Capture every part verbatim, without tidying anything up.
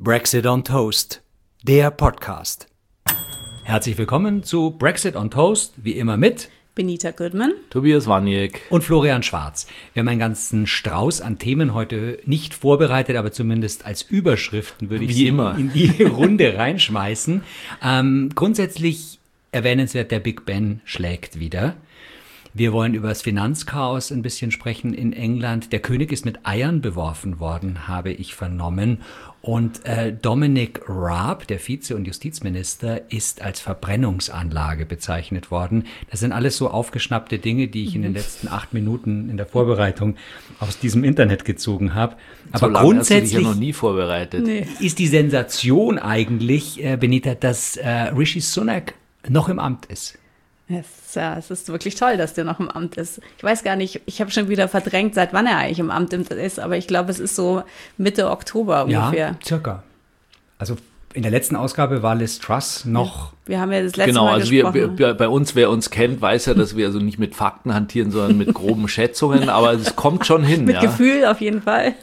Brexit on Toast, der Podcast. Herzlich willkommen zu Brexit on Toast, wie immer mit Benita Goodman, Tobias Waniek und Florian Schwarz. Wir haben einen ganzen Strauß an Themen heute nicht vorbereitet, aber zumindest als Überschriften würde ich Wie sie immer. in die Runde reinschmeißen. Ähm, grundsätzlich erwähnenswert, der Big Ben schlägt wieder. Wir wollen über das Finanzchaos ein bisschen sprechen in England. Der König ist mit Eiern beworfen worden, habe ich vernommen. Und äh, Dominic Raab, der Vize- und Justizminister, ist als Verbrennungsanlage bezeichnet worden. Das sind alles so aufgeschnappte Dinge, die ich in den letzten acht Minuten in der Vorbereitung aus diesem Internet gezogen habe. Aber so lange grundsätzlich hast du dich ja noch nie vorbereitet. Nee. ist die Sensation eigentlich, äh, Benita, dass äh, Rishi Sunak noch im Amt ist. Es, ja, es ist wirklich toll, dass der noch im Amt ist. Ich weiß gar nicht, ich habe schon wieder verdrängt, seit wann er eigentlich im Amt ist, aber ich glaube, es ist so Mitte Oktober ungefähr. Ja, circa. Also in der letzten Ausgabe war Liz Truss noch. Wir haben ja das letzte Genau, Mal also wir, gesprochen. wir, bei uns, wer uns kennt, weiß ja, dass wir also nicht mit Fakten hantieren, sondern mit groben Schätzungen, aber es kommt schon hin. Mit ja. Gefühl auf jeden Fall.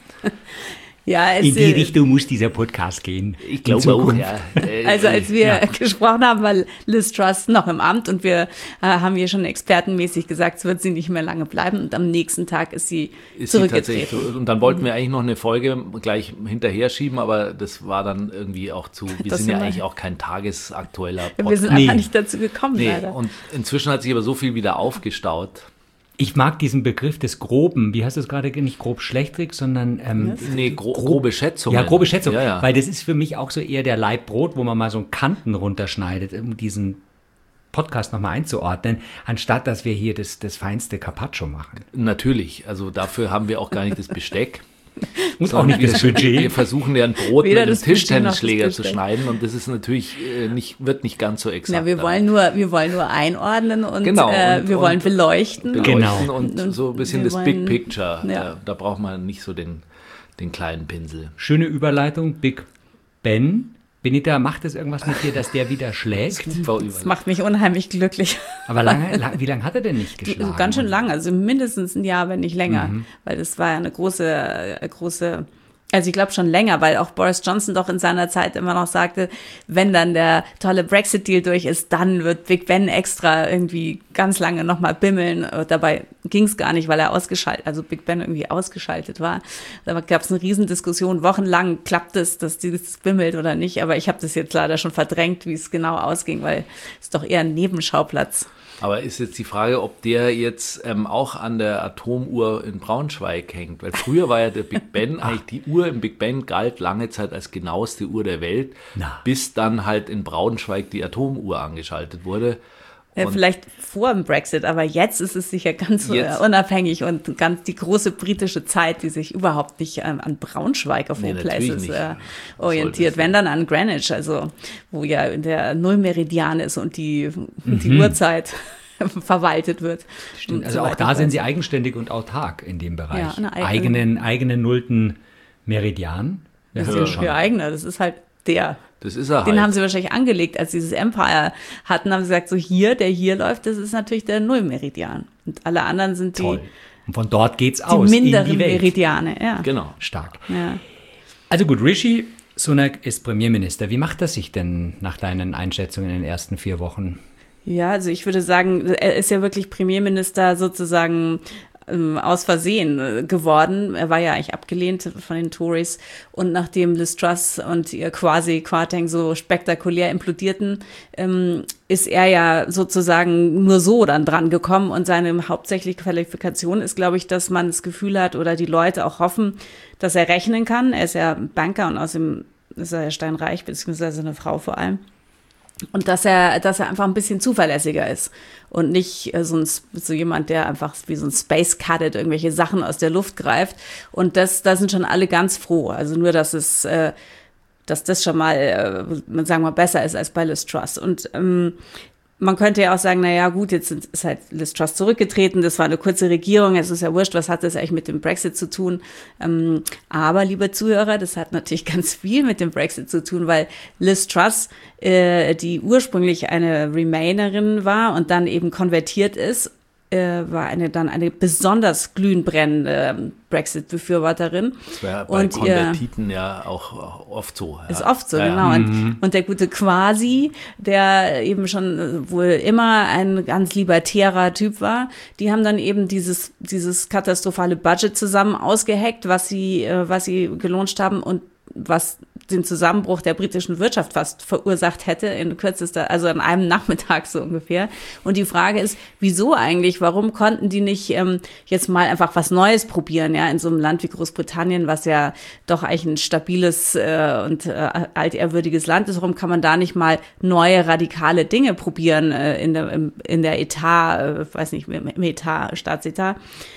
Ja, es, In die Richtung muss dieser Podcast gehen. Ich glaube auch, ja. Äh, Also als wir Ja. gesprochen haben, war Liz Truss noch im Amt und wir äh, haben hier schon expertenmäßig gesagt, es wird sie nicht mehr lange bleiben und am nächsten Tag ist sie ist sie tatsächlich zurückgetreten. so. Und dann wollten wir eigentlich noch eine Folge gleich hinterher schieben, aber das war dann irgendwie auch zu, wir Das sind ja sind wir- eigentlich auch kein tagesaktueller Wir Podcast. sind Nee. einfach nicht dazu gekommen, Nee, leider. und inzwischen hat sich aber so viel wieder aufgestaut. Ich mag diesen Begriff des Groben. Wie hast du es gerade? Nicht grob schlechtrig, sondern ähm, Nee, gro grobe Schätzungen. ja, grobe Schätzung. Ja, ja. Weil das ist für mich auch so eher der Laib Brot, wo man mal so einen Kanten runterschneidet, um diesen Podcast nochmal einzuordnen, anstatt dass wir hier das, das feinste Carpaccio machen. Natürlich, also dafür haben wir auch gar nicht das Besteck. Und auch nicht das Wir Budget. versuchen ja ein Brot Weder mit das einem Budget noch das Tischtennisschläger zu Besteck. schneiden und das ist natürlich äh, nicht, wird nicht ganz so exakt. Na, wir wollen nur, wir wollen nur einordnen und Genau, äh, und- wir und wollen beleuchten. beleuchten Genau. und Und so ein bisschen wir das Big wollen- Picture. ja. Da, da braucht man nicht so den, den kleinen Pinsel. Schöne Überleitung. Big Ben. Benita, macht es irgendwas mit dir, dass der wieder schlägt? Das macht mich unheimlich glücklich. Aber lange, lang, wie lange hat er denn nicht geschlagen? Ganz schön lang, also mindestens ein Jahr, wenn nicht länger. Weil das war ja eine große, äh, große, also ich glaube schon länger, weil auch Boris Johnson doch in seiner Zeit immer noch sagte, wenn dann der tolle Brexit-Deal durch ist, dann wird Big Ben extra irgendwie ganz lange nochmal bimmeln. Dabei ging es gar nicht, weil er ausgeschaltet, also Big Ben irgendwie ausgeschaltet war. Da gab es eine Riesendiskussion, wochenlang klappt es, dass dieses bimmelt oder nicht. Aber ich habe das jetzt leider schon verdrängt, wie es genau ausging, weil es ist doch eher ein Nebenschauplatz. Aber ist jetzt die Frage, ob der jetzt ähm, auch an der Atomuhr in Braunschweig hängt. Weil früher war ja der Big Ben, eigentlich die Uhr im Big Ben galt lange Zeit als genaueste Uhr der Welt, Na. bis dann halt in Braunschweig die Atomuhr angeschaltet wurde. Ja, Und vielleicht vor dem Brexit, aber jetzt ist es sicher ganz Jetzt- äh, unabhängig und ganz die große britische Zeit, die sich überhaupt nicht ähm, an Braunschweig auf Nee, all natürlich places nicht. äh, Was orientiert, soll das wenn denn? dann an Greenwich, also wo ja der Nullmeridian ist und die, die Uhrzeit verwaltet wird. Stimmt. Und Also so auch weiter da und sind so sie eigenständig und autark in dem Bereich. Ja, eine eigene- eigenen, eigenen nullten Meridian. Ja, fort. ja, Das ist für eigene, das ist halt der. das ist er Den halt. haben sie wahrscheinlich angelegt, als sie dieses Empire hatten, haben sie gesagt, so hier, der hier läuft, das ist natürlich der Nullmeridian. Und alle anderen sind die, Toll. Und von dort geht's die aus minderen in die Welt. Meridiane. Ja. Genau. Stark. Ja. Also gut, Rishi Sunak ist Premierminister. Wie macht er sich denn nach deinen Einschätzungen in den ersten vier Wochen? Ja, also ich würde sagen, er ist ja wirklich Premierminister sozusagen ähm, aus Versehen äh, geworden. Er war ja eigentlich abgelehnt von den Tories. Und nachdem Liz Truss und ihr quasi Kwarteng so spektakulär implodierten, ähm, ist er ja sozusagen nur so dann dran gekommen. Und seine hauptsächliche Qualifikation ist, glaube ich, dass man das Gefühl hat oder die Leute auch hoffen, dass er rechnen kann. Er ist ja Banker und außerdem ist er ja steinreich, beziehungsweise eine Frau vor allem. Und dass er, dass er einfach ein bisschen zuverlässiger ist und nicht äh, so, ein, so jemand, der einfach wie so ein Space Cadet irgendwelche Sachen aus der Luft greift. Und das, da sind schon alle ganz froh. Also nur, dass es, äh, dass das schon mal, äh, sagen wir mal, besser ist als bei Liz Truss. Und ähm, man könnte ja auch sagen, na ja, gut, jetzt ist halt Liz Truss zurückgetreten, das war eine kurze Regierung, es ist ja wurscht, was hat das eigentlich mit dem Brexit zu tun? Ähm, aber, liebe Zuhörer, das hat natürlich ganz viel mit dem Brexit zu tun, weil Liz Truss, äh, die ursprünglich eine Remainerin war und dann eben konvertiert ist, war eine dann eine besonders glühend brennende Brexit-Befürworterin. Das wäre bei und Konvertiten ihr, ja auch oft so. Ist ja. oft so, ja, genau. Ja. Und, und der gute Kwasi, der eben schon wohl immer ein ganz libertärer Typ war, die haben dann eben dieses, dieses katastrophale Budget zusammen ausgeheckt, was sie, was sie gelauncht haben und was den Zusammenbruch der britischen Wirtschaft fast verursacht hätte in kürzester, also an einem Nachmittag so ungefähr. Und die Frage ist, wieso eigentlich? Warum konnten die nicht ähm, jetzt mal einfach was Neues probieren, ja, in so einem Land wie Großbritannien, was ja doch eigentlich ein stabiles äh, und äh, altehrwürdiges Land ist? Warum kann man da nicht mal neue radikale Dinge probieren äh, in der im, in der Etat, äh, weiß nicht, im Etat, Staatsetat?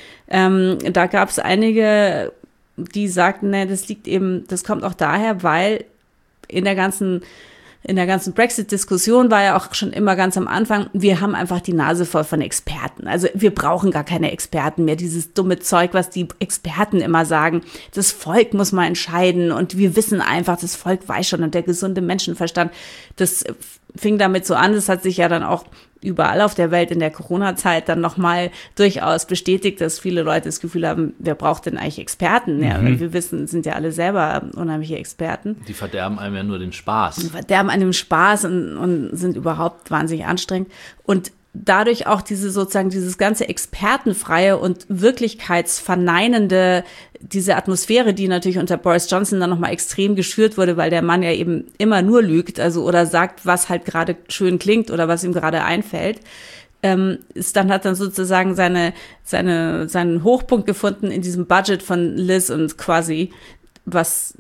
Ähm, da gab es einige, die sagten, ne, das liegt eben, das kommt auch daher, weil in der ganzen, in der ganzen Brexit-Diskussion war ja auch schon immer ganz am Anfang, wir haben einfach die Nase voll von Experten. Also wir brauchen gar keine Experten mehr. Dieses dumme Zeug, was die Experten immer sagen, das Volk muss mal entscheiden und wir wissen einfach, das Volk weiß schon und der gesunde Menschenverstand, das fing damit so an, das hat sich ja dann auch überall auf der Welt in der Corona-Zeit dann nochmal durchaus bestätigt, dass viele Leute das Gefühl haben, wer braucht denn eigentlich Experten? Ja, mhm. Wir wissen, sind ja alle selber unheimliche Experten. Die verderben einem ja nur den Spaß. Die verderben einem Spaß und, und sind überhaupt wahnsinnig anstrengend. Und dadurch auch diese sozusagen dieses ganze expertenfreie und wirklichkeitsverneinende, diese Atmosphäre, die natürlich unter Boris Johnson dann nochmal extrem geschürt wurde, weil der Mann ja eben immer nur lügt, also oder sagt, was halt gerade schön klingt oder was ihm gerade einfällt, ähm, ist dann hat dann sozusagen seine seine seinen Hochpunkt gefunden in diesem Budget von Liz und Kwasi, was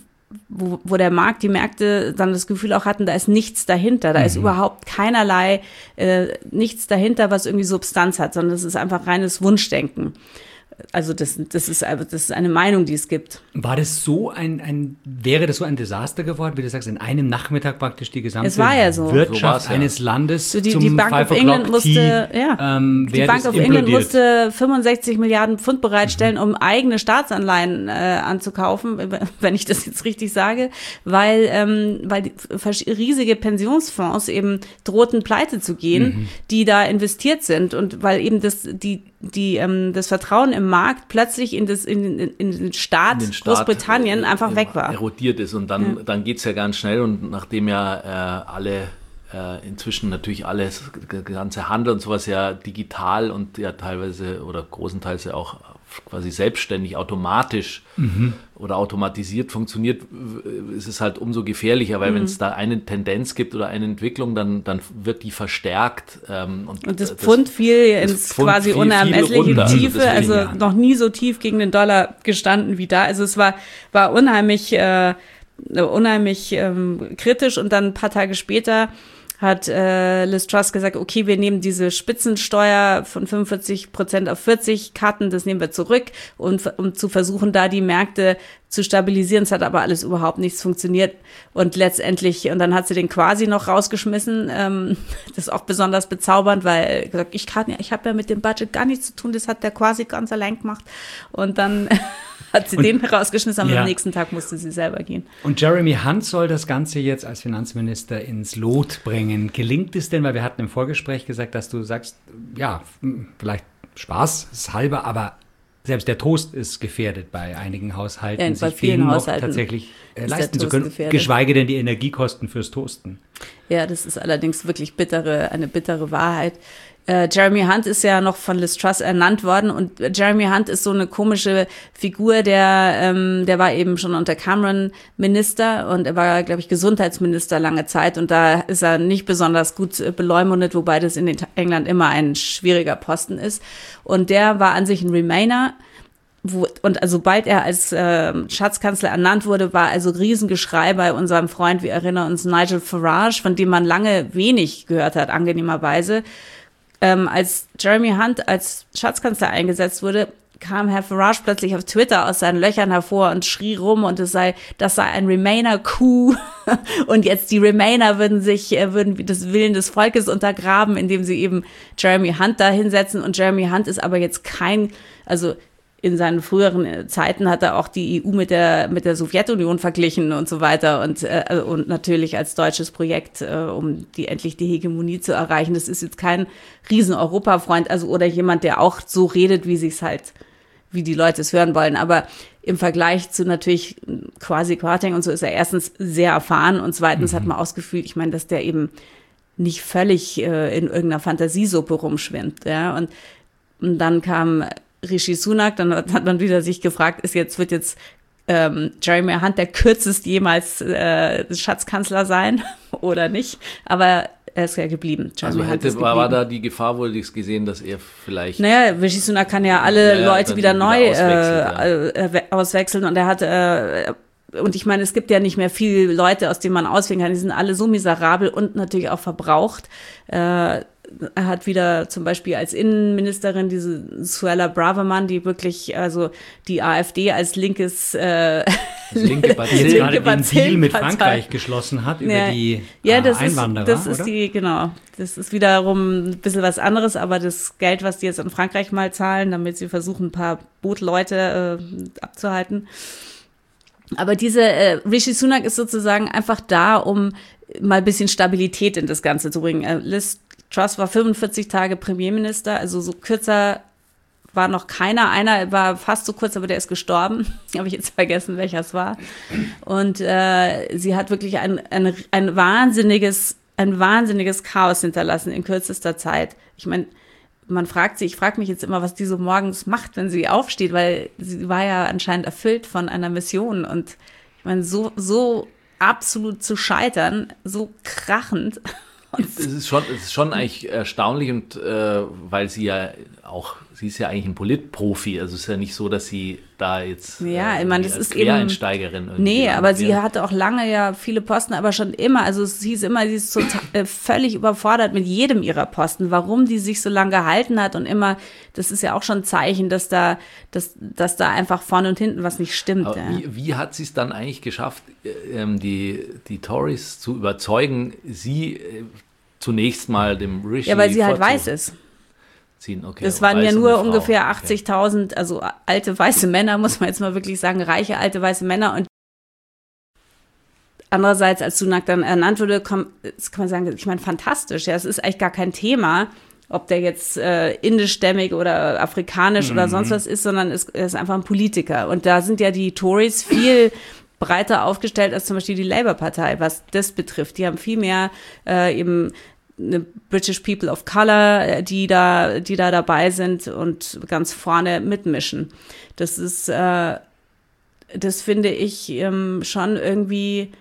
Wo, wo der Markt, die Märkte dann das Gefühl auch hatten, da ist nichts dahinter, da mhm. ist überhaupt keinerlei, äh, nichts dahinter, was irgendwie Substanz hat, sondern es ist einfach reines Wunschdenken. Also das, das ist, das ist eine Meinung, die es gibt. War das so ein, ein, wäre das so ein Desaster geworden, wie du sagst, in einem Nachmittag praktisch die gesamte es war ja so. Wirtschaft so ja. eines Landes so die, zum die Bank of England musste, ja, ähm, die Bank of England musste fünfundsechzig Milliarden Pfund bereitstellen, mhm. um eigene Staatsanleihen äh, anzukaufen, wenn ich das jetzt richtig sage, weil, ähm, weil die riesige Pensionsfonds eben drohten pleite zu gehen, mhm. die da investiert sind und weil eben das, die, die, ähm, das Vertrauen im Markt plötzlich in, das, in, in, in den Staat, in den Staat Großbritannien einfach weg war. Erodiert ist und dann, ja. dann geht es ja ganz schnell und nachdem ja äh, alle äh, inzwischen natürlich alles, der ganze Handel und sowas ja digital und ja teilweise oder großenteils ja auch quasi selbstständig automatisch mhm. oder automatisiert funktioniert, ist es halt umso gefährlicher, weil mhm. wenn es da eine Tendenz gibt oder eine Entwicklung, dann, dann wird die verstärkt. Ähm, und, und das Pfund fiel ins Pfund quasi viel, unermessliche viel Tiefe, deswegen, also ja. noch nie so tief gegen den Dollar gestanden wie da. Also es war, war unheimlich, äh, unheimlich ähm, kritisch und dann ein paar Tage später hat äh, Liz Truss gesagt, okay, wir nehmen diese Spitzensteuer von fünfundvierzig Prozent auf vierzig Karten, das nehmen wir zurück, und, um zu versuchen, da die Märkte zu stabilisieren. Es hat aber alles überhaupt nichts funktioniert und letztendlich, und dann hat sie den quasi noch rausgeschmissen, ähm, das ist auch besonders bezaubernd, weil gesagt, ich kann ja, ich habe ja mit dem Budget gar nichts zu tun, das hat der quasi ganz allein gemacht und dann hat sie und, den rausgeschmissen, aber ja. am nächsten Tag musste sie selber gehen. Und Jeremy Hunt soll das Ganze jetzt als Finanzminister ins Lot bringen. Gelingt es denn, weil wir hatten im Vorgespräch gesagt, dass du sagst, ja, vielleicht Spaß ist halber, aber selbst der Toast ist gefährdet bei einigen Haushalten, ja, sich vielen den Haushalten noch tatsächlich äh, leisten zu können, gefährdet. Geschweige denn die Energiekosten fürs Toasten. Ja, das ist allerdings wirklich bittere, eine bittere Wahrheit. Äh, Jeremy Hunt ist ja noch von Liz Truss ernannt worden und Jeremy Hunt ist so eine komische Figur, der ähm, der war eben schon unter Cameron Minister und er war, glaube ich, Gesundheitsminister lange Zeit und da ist er nicht besonders gut beleumundet, wobei das in England immer ein schwieriger Posten ist. Und der war an sich ein Remainer. Wo, und also sobald er als äh, Schatzkanzler ernannt wurde, war also Riesengeschrei bei unserem Freund, wir erinnern uns, Nigel Farage, von dem man lange wenig gehört hat, angenehmerweise. Ähm, als Jeremy Hunt als Schatzkanzler eingesetzt wurde, kam Herr Farage plötzlich auf Twitter aus seinen Löchern hervor und schrie rum und es sei, das sei ein Remainer-Coup und jetzt die Remainer würden sich, äh, würden das Willen des Volkes untergraben, indem sie eben Jeremy Hunt da hinsetzen und Jeremy Hunt ist aber jetzt kein, also in seinen früheren Zeiten hat er auch die E U mit der, mit der Sowjetunion verglichen und so weiter und, äh, und natürlich als deutsches Projekt, äh, um die endlich die Hegemonie zu erreichen. Das ist jetzt kein Riesen-Europa-Freund, also oder jemand, der auch so redet, wie sich's halt, wie die Leute es hören wollen. Aber im Vergleich zu natürlich Kwasi Kwarteng und so ist er erstens sehr erfahren und zweitens mhm. hat man auch das Gefühl, ich meine, dass der eben nicht völlig äh, in irgendeiner Fantasiasuppe rumschwimmt, ja, und, und dann kam Rishi Sunak, dann hat man wieder sich gefragt, ist jetzt, wird jetzt ähm, Jeremy Hunt der kürzest jemals äh, Schatzkanzler sein oder nicht? Aber er ist ja geblieben. Jeremy also hätte, war, war da die Gefahr wohl gesehen, dass er vielleicht... Naja, Rishi Sunak kann ja alle ja, Leute wieder neu wieder auswechseln, äh, ja. auswechseln und er hat... Äh, und ich meine, es gibt ja nicht mehr viele Leute, aus denen man auswählen kann. Die sind alle so miserabel und natürlich auch verbraucht. Äh, Er hat wieder zum Beispiel als Innenministerin diese Suella Braverman, die wirklich, also die AfD als linkes äh, linke Partei, die gerade den Deal mit Frankreich geschlossen hat über ja, die ja, das Einwanderer, ist, das ist oder? die, genau. Das ist wiederum ein bisschen was anderes, aber das Geld, was die jetzt an Frankreich mal zahlen, damit sie versuchen, ein paar Bootleute äh, abzuhalten. Aber diese äh, Rishi Sunak ist sozusagen einfach da, um mal ein bisschen Stabilität in das Ganze zu bringen. Äh, Liz Truss war fünfundvierzig Tage Premierminister, also so kürzer war noch keiner. Einer war fast so kurz, aber der ist gestorben. Habe ich jetzt vergessen, welcher es war. Und äh, sie hat wirklich ein, ein, ein wahnsinniges, ein wahnsinniges Chaos hinterlassen in kürzester Zeit. Ich meine, man fragt sich, ich frage mich jetzt immer, was die so morgens macht, wenn sie aufsteht, weil sie war ja anscheinend erfüllt von einer Mission. Und ich meine, so, so absolut zu scheitern, so krachend. Es ist schon, es ist schon eigentlich erstaunlich und äh, weil sie ja auch, sie ist ja eigentlich ein Politprofi, also es ist ja nicht so, dass sie da jetzt ja, äh, ich meine, das als ist Quereinsteigerin eben, nee, aber sie hatte auch lange ja viele Posten, aber schon immer, also es hieß immer, sie ist total, äh, völlig überfordert mit jedem ihrer Posten, warum die sich so lange gehalten hat und immer, das ist ja auch schon ein Zeichen, dass da, dass, dass da einfach vorne und hinten was nicht stimmt. Aber ja. wie, wie hat sie es dann eigentlich geschafft, ähm, die, die Tories zu überzeugen, sie äh, zunächst mal dem Rishi ja, weil sie halt weiß ist. Ziehen. Okay, das waren ja nur ungefähr okay. achtzigtausend, also alte weiße Männer, muss man jetzt mal wirklich sagen, reiche alte weiße Männer. Und andererseits, als Sunak dann ernannt wurde, kann, das kann man sagen, ich meine, fantastisch. Ja, es ist eigentlich gar kein Thema, ob der jetzt äh, indischstämmig oder afrikanisch mhm. oder sonst was ist, sondern es, er ist einfach ein Politiker. Und da sind ja die Tories viel breiter aufgestellt als zum Beispiel die Labour-Partei, was das betrifft. Die haben viel mehr äh, eben eine British People of Color, die da, die da dabei sind und ganz vorne mitmischen. Das ist, äh, das finde ich ähm, schon irgendwie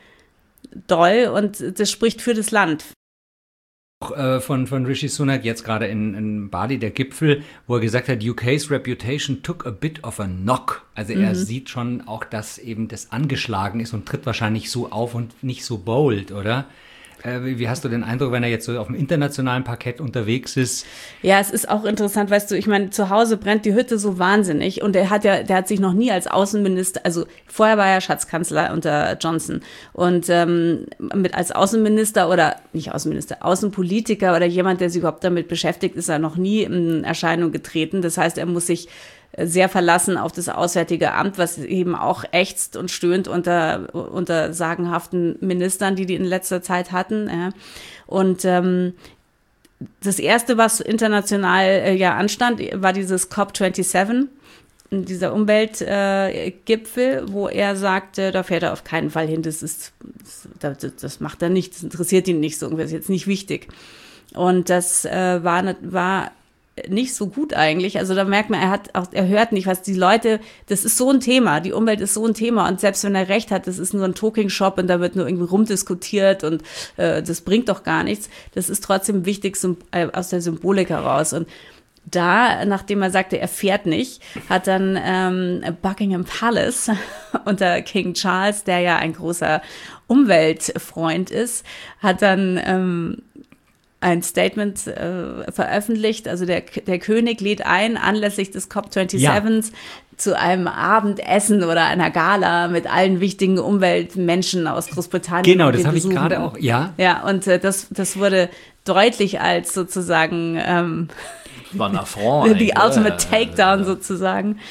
doll und das spricht für das Land. Auch äh, von, von Rishi Sunak jetzt gerade in, in Bali, der Gipfel, wo er gesagt hat, U K's reputation took a bit of a knock. Also er mhm. sieht schon auch, dass eben das angeschlagen ist und tritt wahrscheinlich so auf und nicht so bold, oder? Wie hast du den Eindruck, wenn er jetzt so auf dem internationalen Parkett unterwegs ist? Ja, es ist auch interessant, weißt du, ich meine, zu Hause brennt die Hütte so wahnsinnig und er hat ja, der hat sich noch nie als Außenminister, also vorher war er Schatzkanzler unter Johnson und ähm, mit als Außenminister oder nicht Außenminister, Außenpolitiker oder jemand, der sich überhaupt damit beschäftigt, ist er noch nie in Erscheinung getreten. Das heißt, er muss sich sehr verlassen auf das Auswärtige Amt, was eben auch ächzt und stöhnt unter, unter sagenhaften Ministern, die die in letzter Zeit hatten. Ja. Und ähm, das Erste, was international äh, ja anstand, war dieses COP siebenundzwanzig, dieser Umweltgipfel, äh, wo er sagte, da fährt er auf keinen Fall hin, das ist, das, das macht er nicht, das interessiert ihn nicht so, das ist jetzt nicht wichtig. Und das äh, war, war nicht so gut eigentlich. Also da merkt man, er hat auch, er hört nicht, was die Leute, das ist so ein Thema, die Umwelt ist so ein Thema und selbst wenn er recht hat, das ist nur ein Talking-Shop und da wird nur irgendwie rumdiskutiert und äh, das bringt doch gar nichts. Das ist trotzdem wichtig äh, aus der Symbolik heraus. Und da, nachdem er sagte, er fährt nicht, hat dann ähm, Buckingham Palace unter King Charles, der ja ein großer Umweltfreund ist, hat dann ähm, ein Statement äh, veröffentlicht, also der, der König lädt ein, anlässlich des COP siebenundzwanzig ja. zu einem Abendessen oder einer Gala mit allen wichtigen Umweltmenschen aus Großbritannien. Genau, das habe ich gerade auch, ja. Ja, und äh, das, das wurde deutlich als sozusagen ähm, war ein Affront die Ultimate Takedown sozusagen. Der,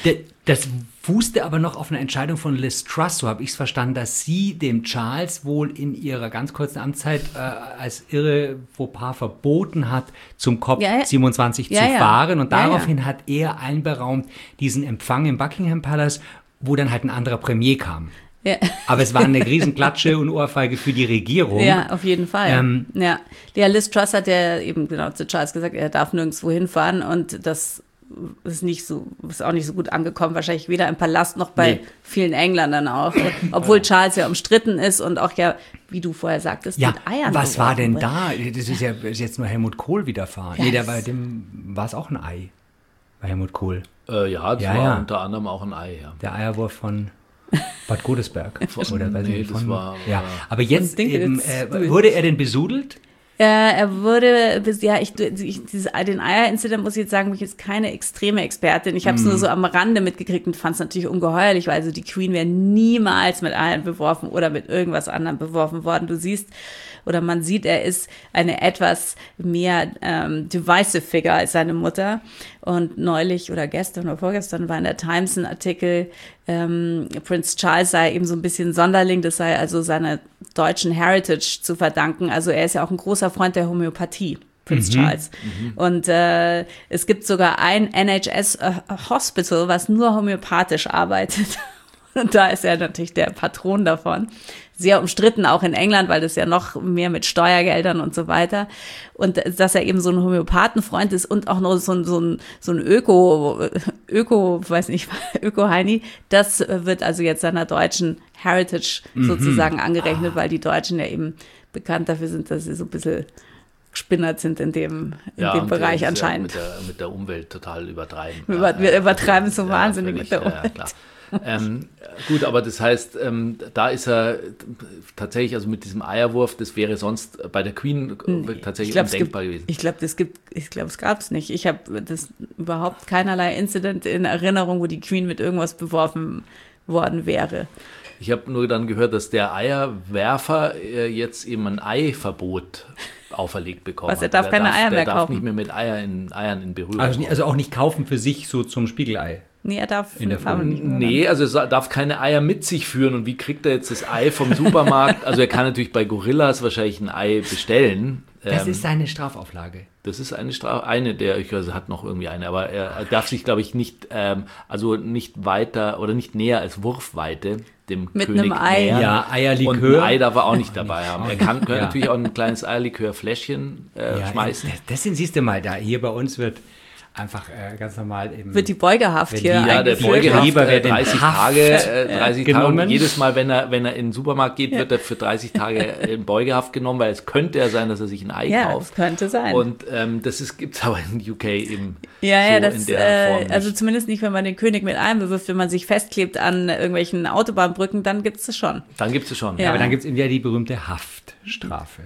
Das fußte aber noch auf einer Entscheidung von Liz Truss, so habe ich es verstanden, dass sie dem Charles wohl in ihrer ganz kurzen Amtszeit äh, als irre Fauxpas verboten hat, zum COP Ja, ja. siebenundzwanzig Ja, zu ja. fahren. Und Ja, daraufhin ja. hat er einberaumt diesen Empfang im Buckingham Palace, wo dann halt ein anderer Premier kam. Ja. Aber es war eine Riesenklatsche und Ohrfeige für die Regierung. Ja, auf jeden Fall. Ähm, ja. Der Liz Truss hat ja eben genau zu Charles gesagt, er darf nirgendwo hinfahren und das ist nicht so, ist auch nicht so gut angekommen, wahrscheinlich weder im Palast noch bei Nee. vielen Engländern auch. Obwohl Charles ja umstritten ist und auch ja, wie du vorher sagtest, Ja, mit Eiern. was war denn beworfen da? Das ist ja ist jetzt nur Helmut Kohl widerfahren. Ja, nee, der das- war, dem war es auch ein Ei. Bei Helmut Kohl. Äh, ja, das Ja, war ja. unter anderem auch ein Ei, ja. Der Eierwurf von Bad Godesberg. Oder weiß ich Nee, nicht, das von, war- ja. war- Aber jetzt Von Dinkels. eben, äh, wurde er denn besudelt? Äh, er wurde, bis, ja, ich, ich dieses, den Eier-Incident muss ich jetzt sagen, bin ich jetzt keine extreme Expertin. Ich habe es nur so am Rande mitgekriegt und fand es natürlich ungeheuerlich, weil also die Queen wäre niemals mit Eiern beworfen oder mit irgendwas anderem beworfen worden. Du siehst, oder man sieht, er ist eine etwas mehr ähm, divisive Figure als seine Mutter. Und neulich oder gestern oder vorgestern war in der Times ein Artikel, ähm, Prince Charles sei eben so ein bisschen Sonderling, das sei also seiner deutschen Heritage zu verdanken. Also er ist ja auch ein großer Freund der Homöopathie, Prince Charles. Und äh, es gibt sogar ein N H S-Hospital, was nur homöopathisch arbeitet. Und da ist er natürlich der Patron davon. Sehr umstritten, auch in England, weil das ja noch mehr mit Steuergeldern und so weiter. Und dass er eben so ein Homöopathenfreund ist und auch noch so ein, so ein, so ein Öko, Öko, weiß nicht, Öko-Heini, das wird also jetzt seiner deutschen Heritage sozusagen angerechnet, weil die Deutschen ja eben bekannt dafür sind, dass sie so ein bisschen gespinnert sind in dem, in Ja, dem und Bereich das ist ja anscheinend. Mit der, mit der Umwelt total übertreiben. Wir über- wir übertreiben so wahnsinnig völlig, mit der ja, ja, Umwelt. klar. ähm, gut, aber das heißt, ähm, da ist er tatsächlich, also mit diesem Eierwurf, das wäre sonst bei der Queen tatsächlich Ich glaube, es, undenkbar gibt- gewesen. ich glaube, das gibt, ich glaube, es gab es nicht. Ich habe das überhaupt keinerlei Incident in Erinnerung, wo die Queen mit irgendwas beworfen worden wäre. Ich habe nur dann gehört, dass der Eierwerfer äh, jetzt eben ein Eiverbot auferlegt bekommen Was, er hat. darf Der keine Eier der mehr darf kaufen? nicht mehr mit Eier in, Eiern in Berührung Also, kommen. also auch nicht kaufen für sich so zum Spiegelei. Nee, er darf In der darf Form- nicht mehr. Nee, also er darf keine Eier mit sich führen. Und wie kriegt er jetzt das Ei vom Supermarkt? Also er kann natürlich bei Gorillas wahrscheinlich ein Ei bestellen. Das Ähm, ist seine Strafauflage. Das ist eine Strafe, eine der, ich also hat noch irgendwie eine, aber er, er darf sich, glaube ich, nicht, ähm, also nicht weiter oder nicht näher als Wurfweite dem Mit König einem Ei. nähern. Ja, Und ein Eierlikör. Ei darf er auch nicht dabei haben. Er kann, kann Ja. natürlich auch ein kleines Eierlikörfläschchen äh, Ja, schmeißen. Das, das sind, siehst du mal, da hier bei uns wird einfach äh, ganz normal eben. Wird die Beugehaft Wenn hier die- Ja, der eingeführt? Beugehaft, Lieber äh, wer den dreißig Haft, Tage, äh, dreißig Tage. genommen. Und jedes Mal, wenn er, wenn er in den Supermarkt geht, wird er für dreißig Tage in Beugehaft genommen, weil es könnte ja sein, dass er sich ein Ei Ja, das kauft. könnte sein. Und ähm, das gibt es aber in U K eben Ja, so ja, das, in der Form äh, nicht. also zumindest nicht, wenn man den König mit Eiern bewirft, wenn man sich festklebt an irgendwelchen Autobahnbrücken, dann gibt's es schon. Dann gibt es schon. Ja. Aber dann gibt es eben ja die berühmte Haftstrafe.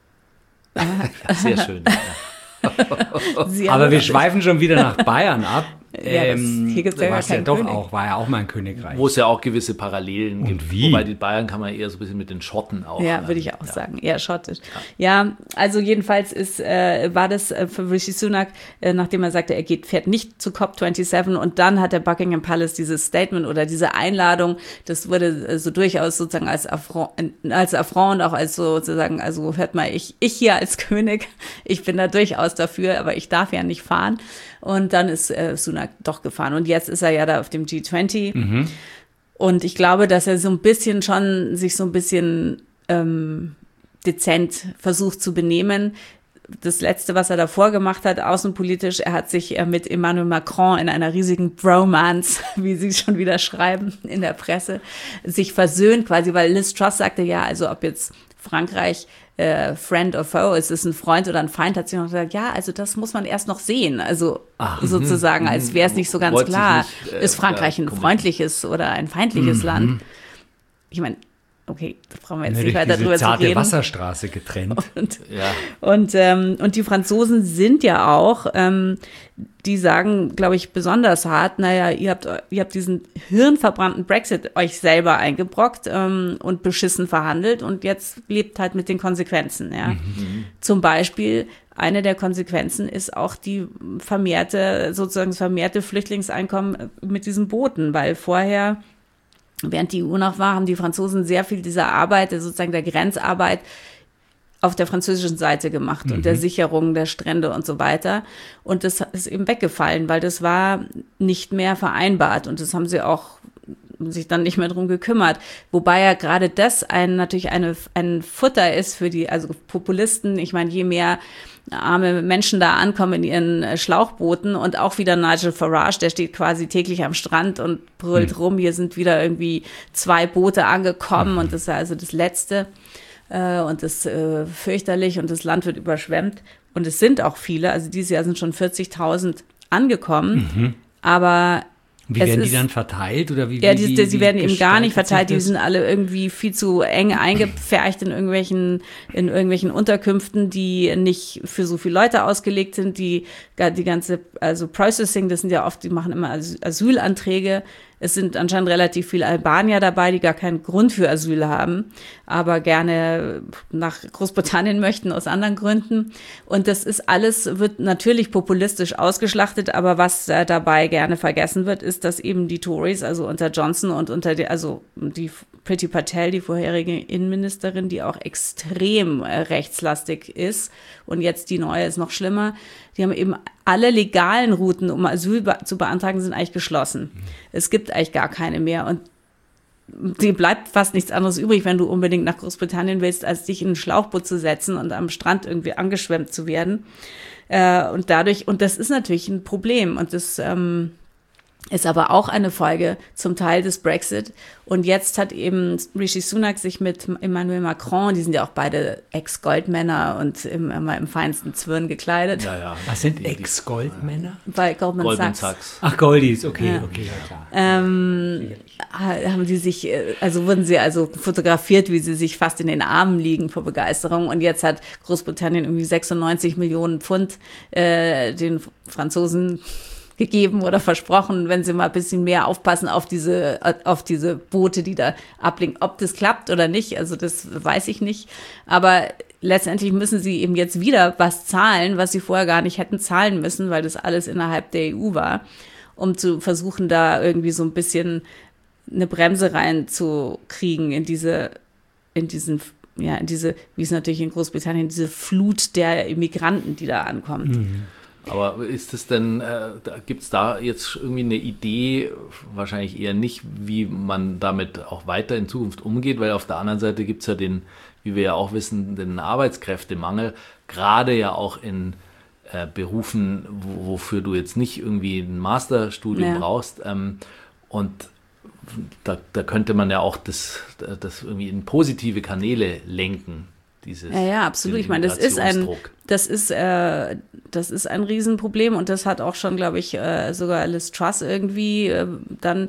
Sehr schön. Ja. Sie Aber haben- wir schweifen schon wieder nach Bayern ab. Ja, das- hier gibt's ja gar was ja keinen doch König. auch, war ja auch mal ein Königreich. Wo es ja auch gewisse Parallelen Und gibt. wie? Wobei die Bayern kann man eher so ein bisschen mit den Schotten auch. Ja, ähm, würde ich auch ja. sagen. Eher schottisch. Ja, also jedenfalls ist, äh, war das äh, für Rishi Sunak, äh, nachdem er sagte, er geht, fährt nicht zu COP siebenundzwanzig und dann hat der Buckingham Palace dieses Statement oder diese Einladung, das wurde äh, so durchaus sozusagen als Affront, äh, als Affront und auch als so sozusagen, also hört mal, ich, ich hier als König, ich bin da durchaus dafür, aber ich darf ja nicht fahren. Und dann ist äh, Sunak doch gefahren. Und jetzt ist er ja da auf dem G zwanzig. Und ich glaube, dass er so ein bisschen schon sich so ein bisschen ähm, dezent versucht zu benehmen. Das Letzte, was er davor gemacht hat, außenpolitisch, er hat sich äh, mit Emmanuel Macron in einer riesigen Bromance, wie sie schon wieder schreiben in der Presse, sich versöhnt quasi, weil Liz Truss sagte, ja, also ob jetzt Frankreich äh, Friend or Foe, ist es ein Freund oder ein Feind, hat sie noch gesagt, ja, also das muss man erst noch sehen. Also sozusagen, als wäre es nicht so ganz Wollte sich klar, nicht, äh, ist Frankreich ja, ein committen. freundliches oder ein feindliches Land. Ich meine, okay, da brauchen wir jetzt Ja, nicht durch weiter diese drüber zu zarte reden. Wasserstraße getrennt. Und, Ja. und, ähm, und die Franzosen sind ja auch, ähm, die sagen, glaube ich, besonders hart, naja, ihr habt, ihr habt diesen hirnverbrannten Brexit euch selber eingebrockt ähm, und beschissen verhandelt und jetzt lebt halt mit den Konsequenzen. Ja. Zum Beispiel eine der Konsequenzen ist auch die vermehrte, sozusagen das vermehrte Flüchtlingseinkommen mit diesen Booten, weil vorher, während die E U noch war, haben die Franzosen sehr viel dieser Arbeit, sozusagen der Grenzarbeit, auf der französischen Seite gemacht mhm. und der Sicherung der Strände und so weiter. Und das ist eben weggefallen, weil das war nicht mehr vereinbart. Und das haben sie auch sich dann nicht mehr drum gekümmert. Wobei ja gerade das ein, natürlich eine, ein Futter ist für die, also Populisten. Ich meine, je mehr arme Menschen da ankommen in ihren Schlauchbooten und auch wieder Nigel Farage, der steht quasi täglich am Strand und brüllt mhm. rum. Hier sind wieder irgendwie zwei Boote angekommen mhm. und das ist also das Letzte. Und das ist äh, fürchterlich und das Land wird überschwemmt. Und es sind auch viele, also dieses Jahr sind schon vierzigtausend angekommen. Mhm. Aber wie werden die dann verteilt? Oder wie, ja, wie, die, wie, sie werden eben gar nicht verteilt. Die das? sind alle irgendwie viel zu eng eingepfercht in irgendwelchen, in irgendwelchen Unterkünften, die nicht für so viele Leute ausgelegt sind. Die, die ganze, also Processing, das sind ja oft, die machen immer Asylanträge. Es sind anscheinend relativ viele Albanier dabei, die gar keinen Grund für Asyl haben, aber gerne nach Großbritannien möchten aus anderen Gründen. Und das ist alles, wird natürlich populistisch ausgeschlachtet, aber was äh, dabei gerne vergessen wird, ist, dass eben die Tories, also unter Johnson und unter die, also die Priti Patel, die vorherige Innenministerin, die auch extrem äh, rechtslastig ist und jetzt die neue ist noch schlimmer, die haben eben alle legalen Routen, um Asyl be- zu beantragen, sind eigentlich geschlossen. Mhm. Es gibt eigentlich gar keine mehr und dir bleibt fast nichts anderes übrig, wenn du unbedingt nach Großbritannien willst, als dich in ein Schlauchboot zu setzen und am Strand irgendwie angeschwemmt zu werden. Äh, und dadurch, und das ist natürlich ein Problem und das ähm, ist aber auch eine Folge zum Teil des Brexit. Und jetzt hat eben Rishi Sunak sich mit Emmanuel Macron, die sind ja auch beide Ex-Goldmänner und im, immer im feinsten Zwirn gekleidet. Ja, ja. Was sind Ex-Goldmänner? Bei Goldman, Goldman Sachs. Sachs. Ach, Goldies, okay, Ja. okay, ja klar. Ähm, haben die sich, also wurden sie also fotografiert, wie sie sich fast in den Armen liegen vor Begeisterung. Und jetzt hat Großbritannien irgendwie sechsundneunzig Millionen Pfund äh, den Franzosen gegeben oder versprochen, wenn sie mal ein bisschen mehr aufpassen auf diese, auf diese Boote, die da ablegen. Ob das klappt oder nicht, also das weiß ich nicht. Aber letztendlich müssen sie eben jetzt wieder was zahlen, was sie vorher gar nicht hätten zahlen müssen, weil das alles innerhalb der E U war, um zu versuchen, da irgendwie so ein bisschen eine Bremse reinzukriegen in diese, in diesen, ja, in diese, wie es natürlich in Großbritannien, diese Flut der Immigranten, die da ankommt. Mhm. Aber ist es denn, äh, gibt es da jetzt irgendwie eine Idee, wahrscheinlich eher nicht, wie man damit auch weiter in Zukunft umgeht, weil auf der anderen Seite gibt es ja den, wie wir ja auch wissen, den Arbeitskräftemangel, gerade ja auch in äh, Berufen, wo, wofür du jetzt nicht irgendwie ein Masterstudium Ja. brauchst. Ähm, und da, da könnte man ja auch das, das irgendwie in positive Kanäle lenken. Dieses, Ja, ja, absolut. Ich meine, das ist ein, das ist, äh, das ist ein Riesenproblem und das hat auch schon, glaube ich, äh, sogar Liz Truss irgendwie äh, dann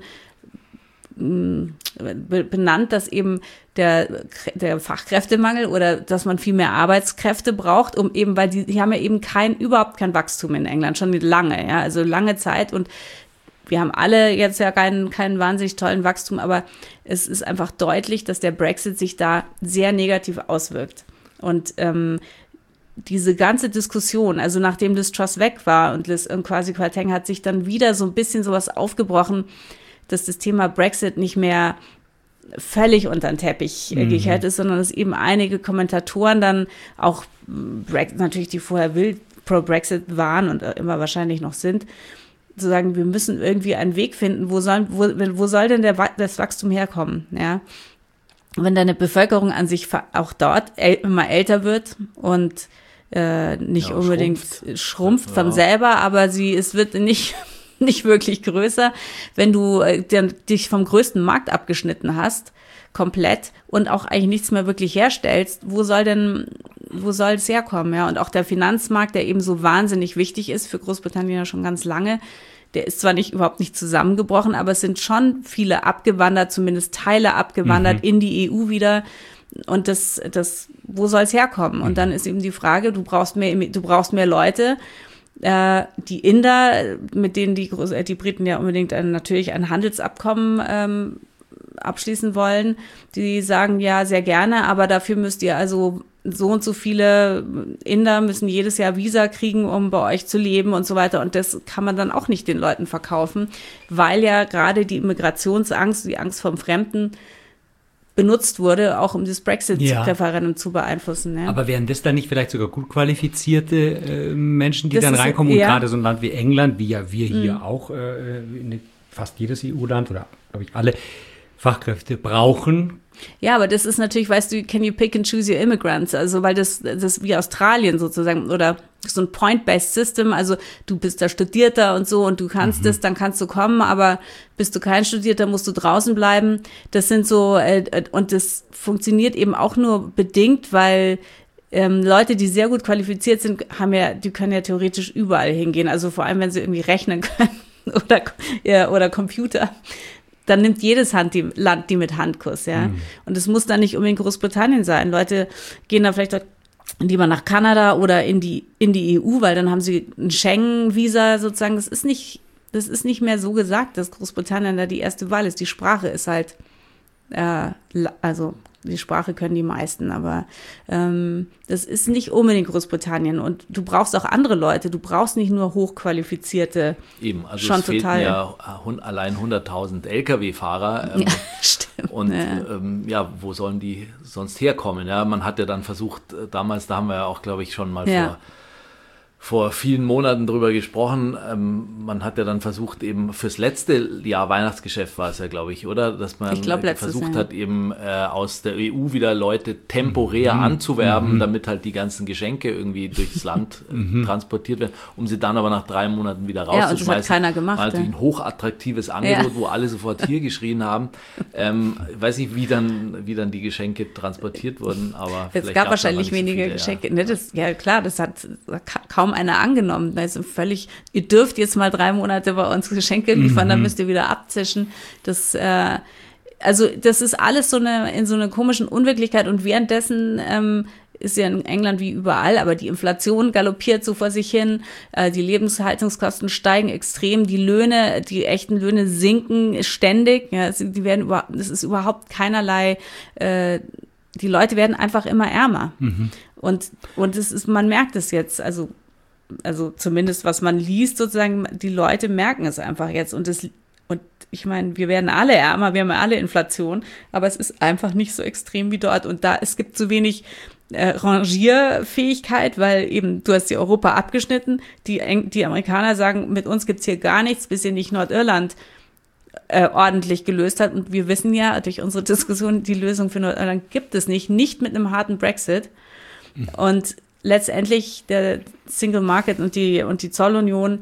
mh, be- benannt, dass eben der, der Fachkräftemangel oder dass man viel mehr Arbeitskräfte braucht, um eben, weil die, die haben ja eben kein, überhaupt kein Wachstum in England, schon lange, ja, also lange Zeit und wir haben alle jetzt ja keinen, keinen wahnsinnig tollen Wachstum, aber es ist einfach deutlich, dass der Brexit sich da sehr negativ auswirkt. Und ähm, diese ganze Diskussion, also nachdem Liz Truss weg war und Liz und Kwasi Kwarteng hat sich dann wieder so ein bisschen sowas aufgebrochen, dass das Thema Brexit nicht mehr völlig unter den Teppich äh, gekehrt ist, sondern dass eben einige Kommentatoren dann auch Brexit, natürlich die vorher wild pro Brexit waren und immer wahrscheinlich noch sind, zu sagen, wir müssen irgendwie einen Weg finden, wo soll, wo, wo soll denn der, das Wachstum herkommen, ja? Wenn deine Bevölkerung an sich auch dort äl- immer älter wird und äh, nicht Ja, unbedingt schrumpft, schrumpft von Ja. selber, aber sie, es wird nicht, nicht wirklich größer, wenn du äh, dann dich vom größten Markt abgeschnitten hast, komplett und auch eigentlich nichts mehr wirklich herstellst, wo soll denn, wo soll es herkommen, ja? Und auch der Finanzmarkt, der eben so wahnsinnig wichtig ist für Großbritannien ja schon ganz lange, der ist zwar nicht überhaupt nicht zusammengebrochen, aber es sind schon viele abgewandert, zumindest Teile abgewandert mhm. in die E U wieder. Und das, das, wo soll es herkommen? Und dann ist eben die Frage, du brauchst mehr, du brauchst mehr Leute. Äh, die Inder, mit denen die, die Briten ja unbedingt ein, natürlich ein Handelsabkommen ähm, abschließen wollen, die sagen ja sehr gerne, aber dafür müsst ihr also so und so viele Inder müssen jedes Jahr Visa kriegen, um bei euch zu leben und so weiter. Und das kann man dann auch nicht den Leuten verkaufen, weil ja gerade die Immigrationsangst, die Angst vom Fremden benutzt wurde, auch um das Brexit-Referendum ja. zu beeinflussen. Ja. Aber wären das dann nicht vielleicht sogar gut qualifizierte äh, Menschen, die das dann ist, reinkommen? Und ja. gerade so ein Land wie England, wie ja wir hier mhm. auch, äh, in fast jedes E U-Land oder glaube ich alle Fachkräfte brauchen. Ja, aber das ist natürlich, weißt du, can you pick and choose your immigrants? Also, weil das, das wie Australien sozusagen oder so ein Point-Based System, also du bist da Studierter und so und du kannst mhm. das, dann kannst du kommen, aber bist du kein Studierter, musst du draußen bleiben. Das sind so, äh, und das funktioniert eben auch nur bedingt, weil ähm, Leute, die sehr gut qualifiziert sind, haben ja, die können ja theoretisch überall hingehen. Also vor allem, wenn sie irgendwie rechnen können oder, ja, oder Computer. Dann nimmt jedes Hand die, Land die mit Handkuss, ja. Mhm. Und es muss dann nicht unbedingt Großbritannien sein. Leute gehen dann vielleicht lieber nach Kanada oder in die, in die E U, weil dann haben sie ein Schengen-Visa sozusagen. Das ist nicht, das ist nicht mehr so gesagt, dass Großbritannien da die erste Wahl ist. Die Sprache ist halt, äh, also die Sprache können die meisten, aber ähm, das ist nicht unbedingt Großbritannien und du brauchst auch andere Leute, du brauchst nicht nur hochqualifizierte. Eben, also schon es fehlten total, ja allein hunderttausend L K W-Fahrer ähm, ja, stimmt, und ja. Ähm, ja, wo sollen die sonst herkommen? Ja, man hat ja dann versucht, damals, da haben wir ja auch, glaube ich, schon mal ja. vor vor vielen Monaten drüber gesprochen. Ähm, man hat ja dann versucht, eben fürs letzte Jahr Weihnachtsgeschäft war es ja, glaube ich, oder? Dass man ich glaub, versucht Jahr. hat, eben äh, aus der E U wieder Leute temporär mhm. anzuwerben, mhm. damit halt die ganzen Geschenke irgendwie durchs Land äh, transportiert werden, um sie dann aber nach drei Monaten wieder rauszuschmeißen. Ja, und das hat keiner gemacht. War natürlich ja. ein hochattraktives Angebot, ja. wo alle sofort hier geschrien haben. Ähm, ich weiß nicht, wie dann, wie dann die Geschenke transportiert wurden, aber es gab wahrscheinlich weniger so viele, Geschenke. Ja. Ne, das, ja klar, das hat kaum einer angenommen. Also völlig, ihr dürft jetzt mal drei Monate bei uns Geschenke liefern, mhm. dann müsst ihr wieder abzischen. Das, äh, also das ist alles so eine in so einer komischen Unwirklichkeit und währenddessen ähm, ist ja in England wie überall, aber die Inflation galoppiert so vor sich hin, äh, die Lebenshaltungskosten steigen extrem, die Löhne, die echten Löhne sinken ständig. Ja, die werden über, das ist überhaupt keinerlei. Äh, die Leute werden einfach immer ärmer mhm. und und es ist, man merkt es jetzt, also Also zumindest, was man liest, sozusagen, die Leute merken es einfach jetzt. Und, das, und ich meine, wir werden alle ärmer, wir haben ja alle Inflation, aber es ist einfach nicht so extrem wie dort. Und da, es gibt zu wenig äh, Rangierfähigkeit, weil eben, du hast die Europa abgeschnitten, die, die Amerikaner sagen, mit uns gibt's hier gar nichts, bis ihr nicht Nordirland äh, ordentlich gelöst hat. Und wir wissen ja durch unsere Diskussion, die Lösung für Nordirland gibt es nicht, nicht mit einem harten Brexit. Mhm. Und letztendlich der Single Market und die, und die Zollunion,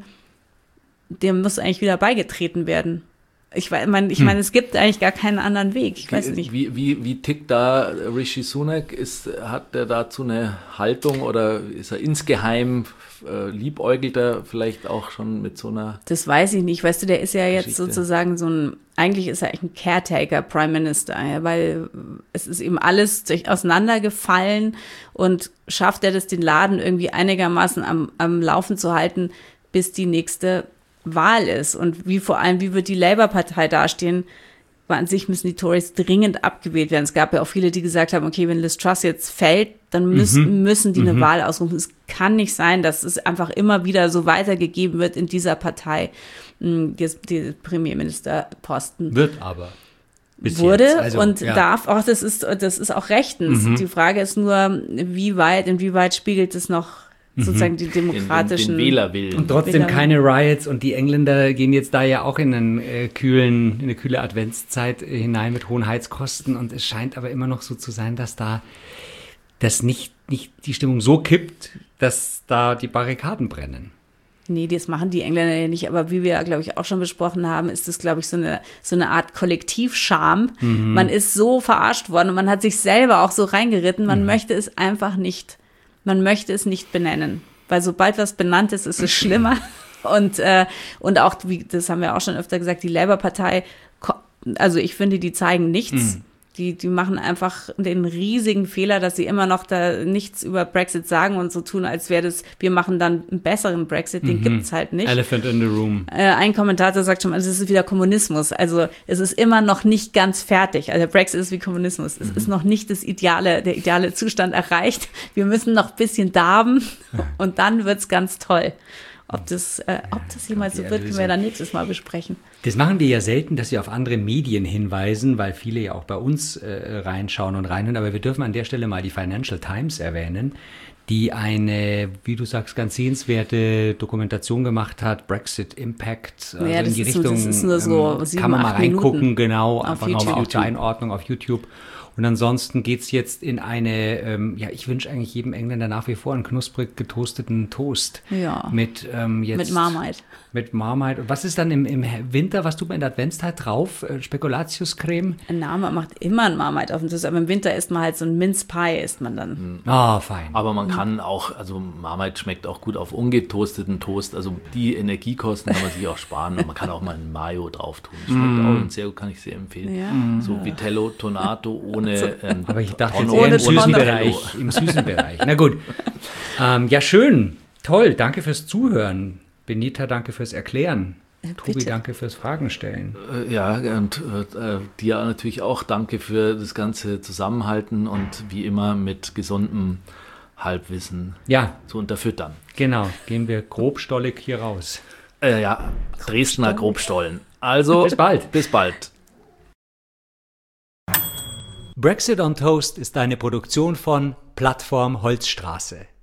dem muss eigentlich wieder beigetreten werden. Ich meine, ich meine, es gibt eigentlich gar keinen anderen Weg. Ich weiß nicht. Wie, wie, wie tickt da Rishi Sunak? Ist, hat er dazu eine Haltung oder ist er insgeheim, äh, liebäugelt er vielleicht auch schon mit so einer Das weiß ich nicht. Weißt du, der ist ja jetzt Geschichte? sozusagen so ein, eigentlich ist er eigentlich ein Caretaker Prime Minister, ja, weil es ist eben alles auseinandergefallen und schafft er das, den Laden irgendwie einigermaßen am, am Laufen zu halten, bis die nächste Wahl ist und wie vor allem, wie wird die Labour-Partei dastehen, weil an sich müssen die Tories dringend abgewählt werden. Es gab ja auch viele, die gesagt haben, okay, wenn Liz Truss jetzt fällt, dann müssen, mhm. müssen die eine mhm. Wahl ausrufen. Es kann nicht sein, dass es einfach immer wieder so weitergegeben wird in dieser Partei, die, die Premierministerposten. Wird aber. Bis wurde also, und ja. darf auch, das ist, das ist auch rechtens. Mhm. Die Frage ist nur, wie weit, inwieweit spiegelt es noch sozusagen die demokratischen den, den, den Wählerwillen. Und trotzdem Wähler keine Riots und die Engländer gehen jetzt da ja auch in, einen, äh, kühlen, in eine kühle Adventszeit äh, hinein mit hohen Heizkosten und es scheint aber immer noch so zu sein, dass da das nicht, nicht die Stimmung so kippt, dass da die Barrikaden brennen. Nee, das machen die Engländer ja nicht, aber wie wir, glaube ich, auch schon besprochen haben, ist das, glaube ich, so eine, so eine Art Kollektivscham. Mhm. Man ist so verarscht worden und man hat sich selber auch so reingeritten, man mhm. möchte es einfach nicht Man möchte es nicht benennen, weil sobald was benannt ist, ist es schlimmer. Und, äh, und auch, wie, das haben wir auch schon öfter gesagt, die Labour-Partei, also ich finde, die zeigen nichts. Mm. Die, die machen einfach den riesigen Fehler, dass sie immer noch da nichts über Brexit sagen und so tun, als wäre das, wir machen dann einen besseren Brexit, den mhm. gibt's halt nicht. Elephant in the room. Äh, ein Kommentator sagt schon mal, es ist wieder Kommunismus. Also es ist immer noch nicht ganz fertig. Also der Brexit ist wie Kommunismus. Es mhm. ist noch nicht das ideale, der ideale Zustand erreicht. Wir müssen noch ein bisschen darben und dann wird's ganz toll. Ob das, äh, ob das jemals so wird, können wir dann nächstes Mal besprechen. Das machen wir ja selten, dass wir auf andere Medien hinweisen, weil viele ja auch bei uns äh, reinschauen und reinhören. Aber wir dürfen an der Stelle mal die Financial Times erwähnen, die eine, wie du sagst, ganz sehenswerte Dokumentation gemacht hat, Brexit Impact, also ja, in die ist Richtung, nur, das ist nur so sieben, kann man mal reingucken, Minuten genau, auf einfach YouTube. nochmal auf die Einordnung auf YouTube. Und ansonsten geht's jetzt in eine, ähm, ja, ich wünsche eigentlich jedem Engländer nach wie vor einen knusprig getoasteten Toast. Ja. Mit ähm, jetzt Mit Marmite. Mit Marmite. Und was ist dann im, im Winter, was tut man in der Adventszeit drauf? Äh, Spekulatiuscreme? Na, man macht immer ein Marmite auf den Toast, aber im Winter isst man halt so ein Mince Pie, isst man dann. Ah, oh, fein. Aber man kann auch, also Marmite schmeckt auch gut auf ungetoasteten Toast, also die Energiekosten kann man sich auch sparen und man kann auch mal ein Mayo drauf tun. Schmeckt mm. auch sehr gut, kann ich sehr empfehlen. Ja. So Vitello Tonato ohne ähm, aber ich dachte Tonno, jetzt eher im süßen Tonno. Bereich, im süßen Bereich. Na gut. Ähm, ja, schön. Toll. Danke fürs Zuhören. Benita, danke fürs Erklären. Äh, Tobi, bitte. danke fürs Fragen stellen. Äh, ja, und äh, dir natürlich auch danke für das ganze Zusammenhalten und wie immer mit gesundem Halbwissen Ja, zu unterfüttern. genau. Gehen wir grobstollig hier raus. Äh, ja, Dresdner Grobstollen. Also, Bis bald. Bis bald. Brexit on Toast ist eine Produktion von Plattform Holzstraße.